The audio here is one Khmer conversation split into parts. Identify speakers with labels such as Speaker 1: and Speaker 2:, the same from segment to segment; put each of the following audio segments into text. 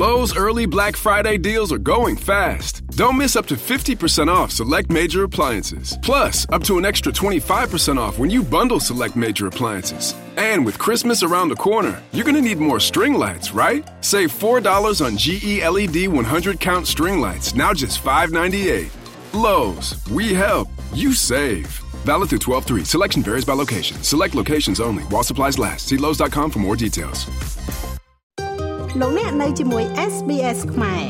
Speaker 1: Lowe's early Black Friday deals are going fast. Don't miss up to 50% off select major appliances. Plus, up to an extra 25% off when you bundle select major appliances. And with Christmas around the corner, you're going to need more string lights, right? Save $4 on GE LED 100-count string lights, now just $5.98. Lowe's, we help, you save. Valid through 12/3. Selection varies by location. Select locations only. While supplies last. See Lowe's.com for more details.
Speaker 2: លោកអ្នកនៅជាមួយ SBS ខ្មែរ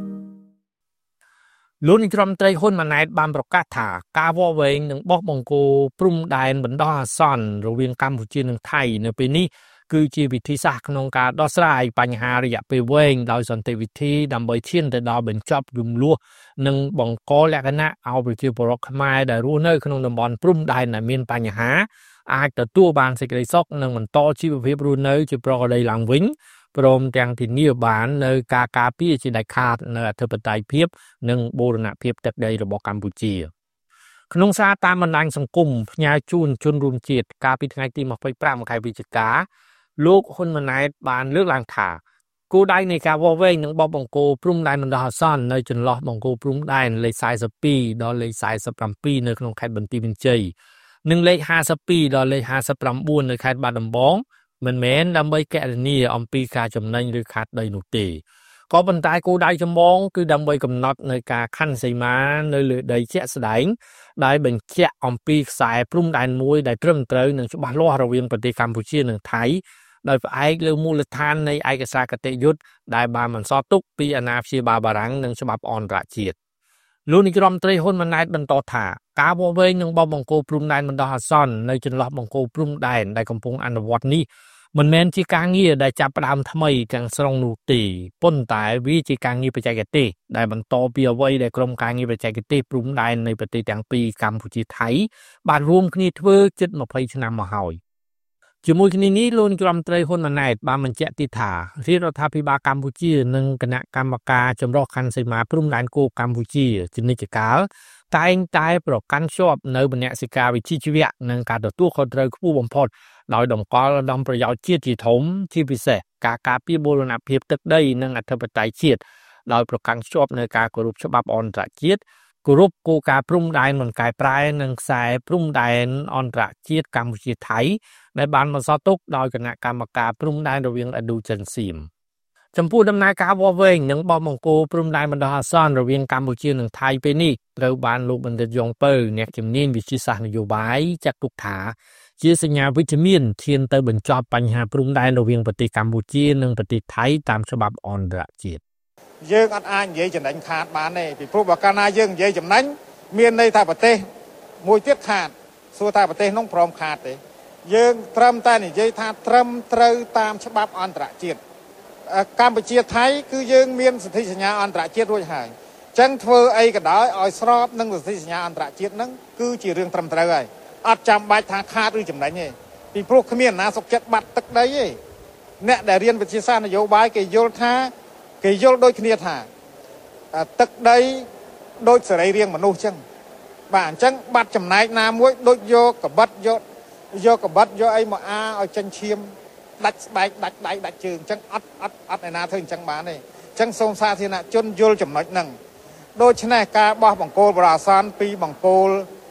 Speaker 3: លោកនាយរដ្ឋមន្ត្រីហ៊ុនម៉ាណែតបានប្រកាសថាការវាស់វែងនឹងបោះបង្គោលព្រំដែនបណ្ដោះអាសន្នរវាងកម្ពុជានិងថៃនៅពេលនេះគឺជាវិធីសាស្ត្រក្នុងការដោះស្រាយបញ្ហារយៈពេលវែងដោយសន្តិវិធីដើម្បីឈានទៅដល់បញ្ចប់រំលោះនិងបង្កលក្ខណៈឲ្យប្រជាពលរដ្ឋខ្មែរដែលរស់នៅក្នុងតំបន់ព្រំដែនដែលមានបញ្ហាអាចទទួលបានសេចក្តីសុខនិងបន្តជីវភាពរស់នៅជាប្រក្រតីឡើងវិញព្រមទាំងធានាបាននៅការការពារជាដាច់ខាតនៅអធិបតេយ្យភាពនិងបូរណភាពទឹកដីរបស់កម្ពុជាក្នុងសារតាមបណ្ដាញសង្គមផ្ញើជូនជនរួមជាតិកាលពីថ្ងៃទី25ខែវិច្ឆិកាលោកហ៊ុនម៉ាណែតបានលើកឡើងថាគោលដៅនៃការវាស់វែងនឹងបោះបង្គោលព្រំដែនបណ្ដោះអាសន្ននៅចន្លោះបង្គោលព្រំដែនលេខ42ដល់លេខ47នៅក្នុងខេត្តបន្ទាយមានជ័យនិងលេខ52ដល់លេខ59នៅខេត្តបាត់ដំបងមិនមែនដើម្បីកណនាអំពីការចំណេញឬខាតដីនោះទេក៏ប៉ុន្តែគោលដៅចម្បងគឺដើម្បីកំណត់នៅការខណ្ឌសីមានៅលើដីជាក់ស្ដែងដែលបញ្ជាក់អំពីខ្សែព្រំដែនមួយដែលត្រឹមត្រូវនិងច្បាស់លាស់រវាងប្រទេសកម្ពុជានិងថៃដោយផ្អែកលើមូលដ្ឋាននៃឯកសារគតិយុត្តដែលបានបន្សល់ទុកពីអាណាព្យាបាលបារាំងនិងច្បាប់អន្តរជាតិលោកនាយរដ្ឋមន្ត្រីហ៊ុនម៉ាណែតបន្តថាការវាស់វែងនឹងបោះបង្គោលព្រំដែនបណ្ដោះអាសន្ននៅចន្លោះបង្គោលព្រំដែនដែលកំពុងអនុវត្តនេះមិនមែនជាការងារដែលចាប់ផ្ដើមថ្មីទាំងស្រុងនោះទេប៉ុន្តែវាជាការងារបច្ចេកទេសដែលបន្តពីអ្វីដែលក្រុមការងារបច្ចេកទេសព្រំដែននៃប្រទេសទាំងពីរកម្ពុជាថៃបានរួមគ្នាធ្វើជិត20ឆ្នាំមកហើយជាមួយគ្នានេះលោកនាយរដ្ឋមន្ត្រីហ៊ុនម៉ាណែតបានបញ្ជាក់ទៀតថារាជរដ្ឋាភិបាលកម្ពុជានិងគណៈកម្មការចម្រុះខណ្ឌសីមាព្រំដែនគោកកម្ពុជាជានិច្ចកាលតែងតែប្រកាន់ខ្ជាប់នៅមនសិការវិជ្ជាជីវៈនិងការទទួលខុសត្រូវខ្ពស់បំផុតដោយតម្កល់ដំប្រយោជន៍ជាតិជាធំជាពិសេសការការពារបូរណភាពទឹកដីនិងអធិបតេយ្យជាតិដោយប្រកាន់ខ្ជាប់នៅការគោរពច្បាប់អន្តរជាតិគោរពគោលការណ៍ព្រំដែនមិនកែប្រែនិងខ្សែព្រំដែនអន្តរជាតិកម្ពុជាថៃដែលបានបន្សល់ទុកដោយគណៈកម្មការព្រំដែនរវាងឥណ្ឌូចិនសៀមចំពោះដំណើរការវាស់វែងនិងបោះបង្គោលព្រំដែនបណ្ដោះអាសន្នរវាងកម្ពុជានិងថៃពេលនេះត្រូវបានលោកបណ្ឌិតយ៉ងពៅអ្នកជំនាញវិទ្យាសាស្ត្រនយោបាយចាត់ទុកថាជាសញ្ញាវិជ្ជមានឈានទៅបញ្ចប់បញ្ហាព្រំដែនរវាងប្រទេសកម្ពុជានិងប្រទេសថៃតាមច្បាប់អន្តរជាតិ
Speaker 4: យើងអត់អាចនិយាយចំណេញខាតបានទេពីព្រោះបើកាលណាយើងនិយាយចំណេញមានន័យថាប្រទេសមួយទៀតខាតសួរថាប្រទេសនោះព្រមខាតទេយើងត្រឹមតែនិយាយថាត្រឹមត្រូវតាមច្បាប់អន្តរជាតិកម្ពុជាថៃគឺយើងមានសន្ធិសញ្ញាអន្តរជាតិរួចហើយអញ្ចឹងធ្វើអីក៏ដោយឲ្យស្របនឹងសន្ធិសញ្ញាអន្តរជាតិហ្នឹងគឺជារឿងត្រឹមត្រូវហើយអត់ចាំបាច់ថាខាតឬចំណេញទេពីព្រោះគ្មានណាសុខចិត្តបាត់ទឹកដីទេអ្នកដែលរៀនវិទ្យាសាស្ត្រនយោបាយគេយល់ដូចគ្នាថាទឹកដីដូចសរីរាង្គមនុស្សអញ្ចឹងបាទអញ្ចឹងបាត់ចំណែកណាមួយដូចយកកបិតយកអីមកឲ្យចិញ្ចៀមដាច់ស្បែកដាច់ដៃដាច់ជើងអញ្ចឹងអត់ឯណាធ្វើអញ្ចឹងបានទេអញ្ចឹងសូមសាធារណជនយល់ចំណុចហ្នឹងដូច្នេះការបោះបង្គោលបណ្ដោះអាសន្នពីបង្គោល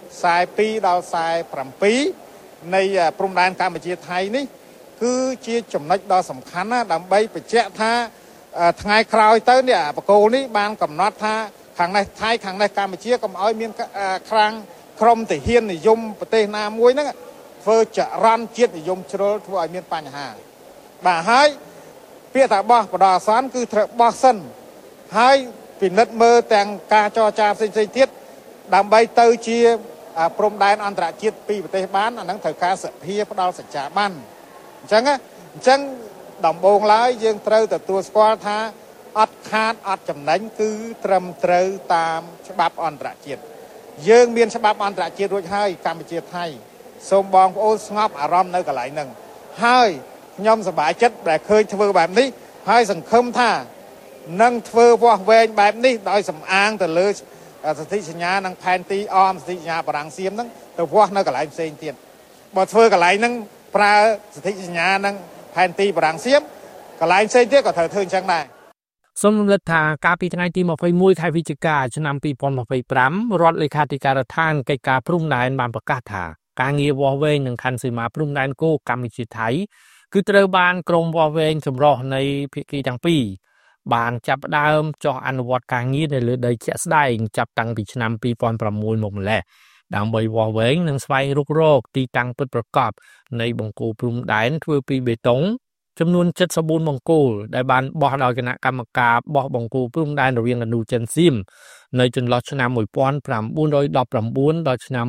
Speaker 4: 42ដល់47នៃព្រំដែនកម្ពុជាថៃនេះគឺជាចំណុចដ៏សំខាន់ណាដើម្បីបញ្ជាក់ថាថ្ងៃក្រោយទៅនេះបង្គោលនេះបានកំណត់ថាខាងនេះថៃខាងនេះកម្ពុជាកុំឲ្យមានខ្លាំងក្រុមទាហាននិយមប្រទេសណាមួយហ្នឹងធ្វើចរន្តជាតិនិយមជ្រុលធ្វើឲ្យមានបញ្ហាបាទហើយពាក្យថាបោះបណ្ដោះអាសន្នគឺត្រូវបោះសិនហើយពិនិត្យមើលទាំងការចរចាផ្សេងៗទៀតដើម្បីទៅជាព្រំដែនអន្តរជាតិពីប្រទេសបានអានឹងត្រូវការសភាផ្ដល់សច្ចាប័នអញ្ចឹងដំបូងឡើយយើងត្រូវទទួលស្គាល់ថាអត់ខាតអត់ចំណេញគឺត្រឹមត្រូវតាមច្បាប់អន្តរជាតិយើងមានច្បាប់អន្តរជាតិរួចហើយកម្ពុជាថៃសូមបងប្អូនស្ងប់អារម្មណ៍នៅកន្លែងហ្នឹងហើយខ្ញុំសប្បាយចិត្តដែលឃើញធ្វើបែបនេះហើយសង្ឃឹមថានឹងធ្វើវាស់វែងបែបនេះដោយសំអាងទៅលើសន្ធិសញ្ញានិងផែនទីអមសន្ធិសញ្ញាបារាំងសៀមហ្នឹងទៅវាស់នៅកន្លែងផ្សេងទៀតបើធ្វើកន្លែងហ្នឹងប្រើសន្ធិសញ្ញានិងផែនទីបារាំងសៀមកន្លែងផ្សេងទៀតក៏ត្រូវធ្វើអញ្ចឹងដែរ
Speaker 3: សូមរំលឹកថាកាលពីថ្ងៃទី21ខែវិច្ឆិកាឆ្នាំ2025រដ្ឋលេខាធិការដ្ឋានកិច្ចការព្រំដែនបានប្រកាសថាការងារវាស់វែងនឹងខណ្ឌសីមាព្រំដែនគោកកម្ពុជាថៃគឺត្រូវបានក្រុមវាស់វែងចម្រុះនៃភាគីទាំងពីរបានចាប់ផ្ដើមចុះអនុវត្តការងារនៅលើដីជាក់ស្ដែងចាប់តាំងពីឆ្នាំ2006មកម្ល៉េះដើម្បីវាស់វែងនិងស្វែងរកទីតាំងពិតប្រាកដនៃបង្គោលព្រំដែនធ្វើពីបេតុងចំនួន74បង្គោលដែលបានបោះដោយគណៈកម្មការបោះបង្គោលព្រំដែនរវាងឥណ្ឌូចិនសៀមនៅចន្លោះឆ្នាំ1919ដល់ឆ្នាំ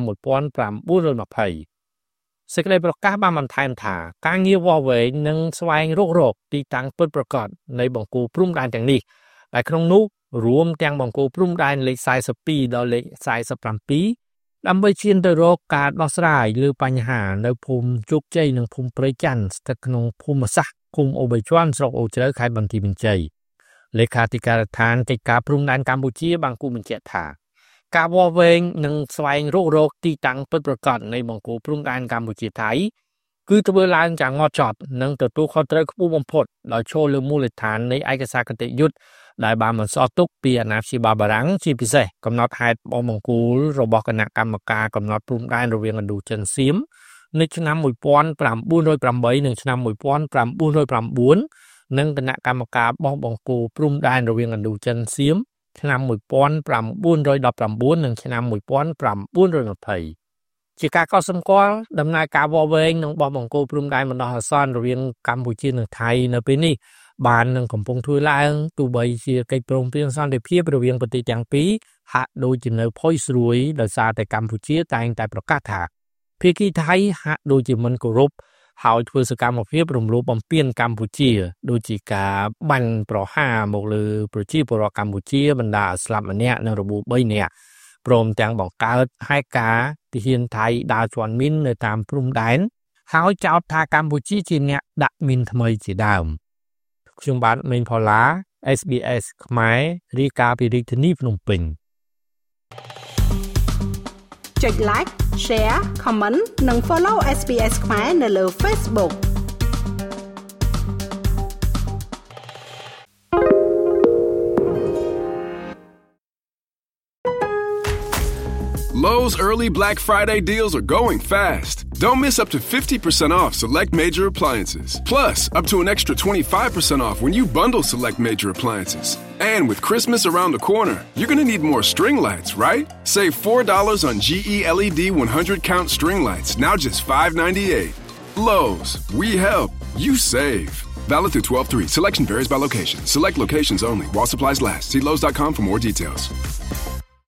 Speaker 3: 1920សេចក្តីប្រកាសបានបន្ថែមថាការងារវាស់វែងនិងស្វែងរកទីតាំងពិតប្រាកដនៃបង្គោលព្រំដែនទាំងនេះដែលក្នុងនោះរួមទាំងបង្គោលព្រំដែនលេខ42ដល់លេខ47ដើម្បីឈានទៅរកការដោះស្រាយលើបញ្ហានៅភូមិជោគជ័យនិងភូមិព្រៃច័ន្ទស្ថិតក្នុងភូមិសាស្ត្រឃុំអូបៃជាន់ស្រុកអូជ្រៅខេត្តបន្ទាយមានជ័យលេខាធិការដ្ឋានកិច្ចការព្រំដែនកម្ពុជាបានគូបញ្ជាក់ថាការវាស់វែងនិងស្វែងរកទីតាំងពិតប្រាកដនៃបង្គោលព្រំដែនកម្ពុជាថៃគឺធ្វើឡើងយ៉ាងម៉ត់ចត់និងទទួលខុសត្រូវខ្ពស់បំផុតដោយចូលលើមូលដ្ឋាននៃឯកសារគតិយុត្តដែលបានបន្សល់ទុកពីអាណាព្យាបាលបារាំងជាពិសេសកំណត់ហេតុបោះបង្គោលរបស់គណៈកម្មការកំណត់ព្រំដែនរវាងឥណ្ឌូចិនសៀមនៅឆ្នាំ1908និងឆ្នាំ1909និងគណៈកម្មការបោះបង្គោលព្រំដែនរវាងឥណ្ឌូចិនសៀមឆ្នាំ1919និងឆ្នាំ1920ជាការកត់សម្គាល់ដំណើរការវាស់វែងនិងបោះបង្គោលព្រំដែនបណ្ដោះអាសន្នរវាងកម្ពុជានិងថៃនៅពេលនេះបាននឹងកំពុងធ្វើឡើងទោះបីជាកិច្ចព្រមព្រៀងសន្តិភាពរវាងប្រទេសទាំងពីរហាក់ដូចជានៅផុយស្រួយដោយសារតែកម្ពុជាតែងតែប្រកាសថាភាគីថៃហាក់ដូចជាមិនគោរពហើយធ្វើសកម្មភាពរំលោភបំពានកម្ពុជាដូចជាការបាញ់ប្រហារមកលើប្រជាពលរដ្ឋកម្ពុជាបណ្ដាស្លាប់ម្នាក់និងរបួស3នាក់ព្រមទាំងបង្កើតហេតុការណ៍ទាហានថៃដើរជាន់មីននៅតាមព្រំដែនហើយចោទថាកម្ពុជាជាអ្នកដាក់មីនថ្មីជាដើមខ្ញុំបាទមេងផល្លា SBS ខ្មែររាយការណ៍ពីរាជធានីភ្នំពេញ
Speaker 2: ចុច like share comment និង follow SBS ខ្មែរនៅលើ Facebook
Speaker 1: Lowe's early Black Friday deals are going fast. Don't miss up to 50% off select major appliances. Plus, up to an extra 25% off when you bundle select major appliances. And with Christmas around the corner, you're going to need more string lights, right? Save $4 on GE LED 100-count string lights, now just $5.98. Lowe's, we help, you save. Valid through 12/3. Selection varies by location. Select locations only. While supplies last. See Lowe's.com for more details.